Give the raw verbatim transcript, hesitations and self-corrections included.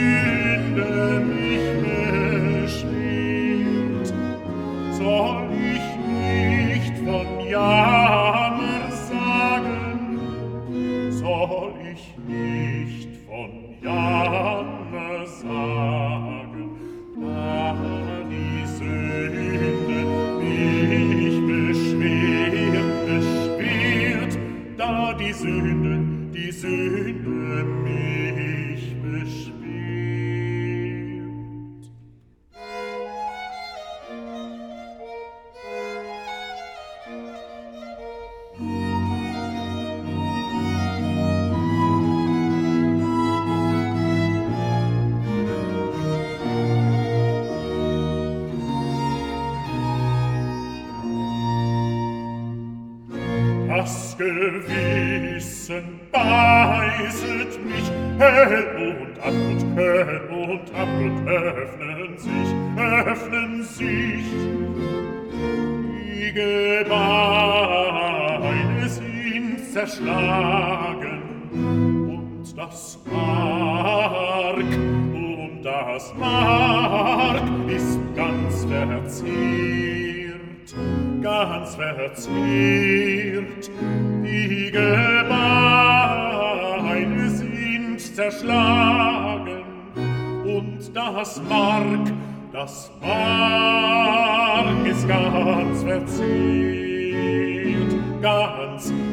Sünde mich beschwert, soll ich nicht von Jammer sagen, soll ich nicht von Jammer sagen, da die Sünde mich beschwert, beschwert, da die Sünde, die Sünde mich beschwert. Das Gewissen beißet mich hell und ab und hell und ab und öffnen sich, öffnen sich die Gebeine sind zerschlagen und das Mark, und das Mark ist ganz verzehrt, ganz verzehrt, die Gebeine sind zerschlagen und das Mark, das Mark ist ganz verzehrt, ganz